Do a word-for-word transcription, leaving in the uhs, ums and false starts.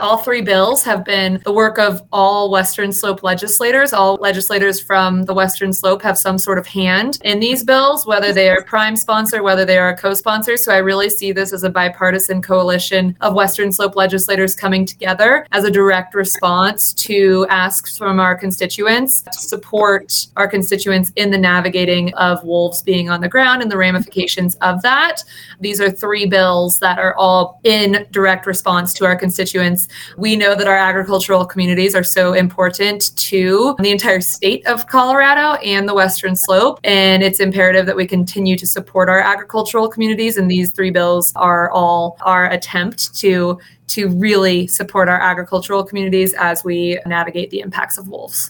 All three bills have been the work of all Western Slope legislators. All legislators from the Western Slope have some sort of hand in these bills, whether they are prime sponsor, whether they are a co-sponsor. So I really see this as a bipartisan coalition of Western Slope legislators coming together as a direct response to asks from our constituents to support our constituents in the navigating of wolves being on the ground and the ramifications of that. These are three bills that are all in direct response to our constituents. We know that our agricultural communities are so important to the entire state of Colorado and the Western Slope, and it's imperative that we continue to support our agricultural communities, and these three bills are all our attempt to to really support our agricultural communities as we navigate the impacts of wolves.